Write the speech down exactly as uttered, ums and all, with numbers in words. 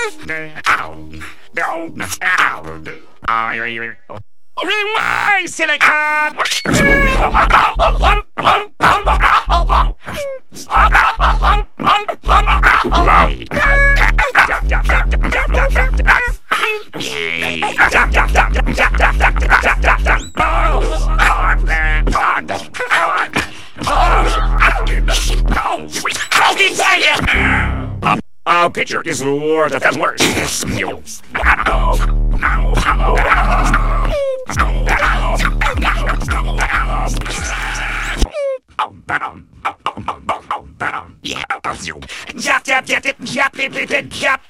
Rewind, silicon! I'll picture this war that has worse. Yap, yap, yap, yap, yap, yap, yap,